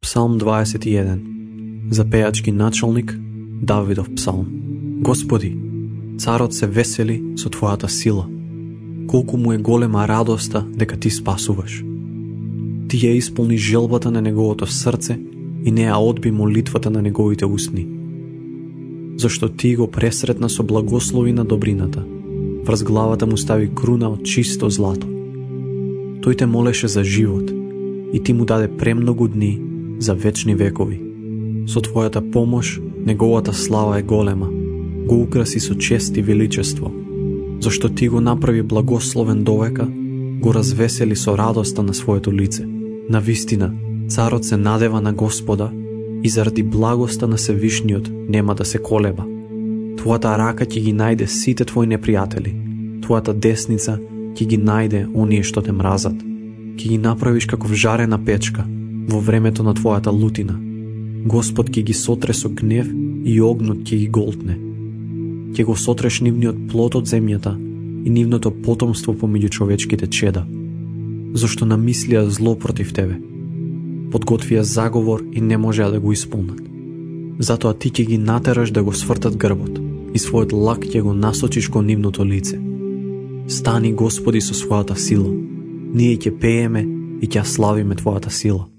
Псалм 21. За пејачки началник Давидов псалм. Господи, царот се весели со Твојата сила. Колку му е голема радоста дека Ти спасуваш. Ти ја исполни желбата на неговото срце и не ја одби молитвата на неговите устни. Зашто Ти го пресретна со благослови на добрината. Врз главата му стави круна од чисто злато. Тој те молеше за живот и Ти му даде премногу дни за вечни векови. Со Твојата помош неговата слава е голема. Го украси со чест и величество. Зашто Ти го направи благословен довека, го развесели со радоста на своето лице. Навистина, царот се надева на Господа и заради благоста на Севишниот нема да се колеба. Твојата рака ќе ги најде сите Твои непријатели. Твојата десница ќе ги најде оние што те мразат. Ќе ги направиш како вжарена печка во времето на Твојата лутина. Господ ќе ги сотре со гнев и огнот ќе ги голтне. Ќе го сотреш нивниот плод од земјата и нивното потомство помеѓу човечките чеда. Зашто намислија зло против Тебе. Подготвија заговор и не можеа да го исполнат. Затоа Ти ќе ги натераш да го свртат грбот и својот лак ќе го насочиш кон нивното лице. Стани, Господи, со својата сила. Ние ќе пееме и ќе славиме Твојата сила.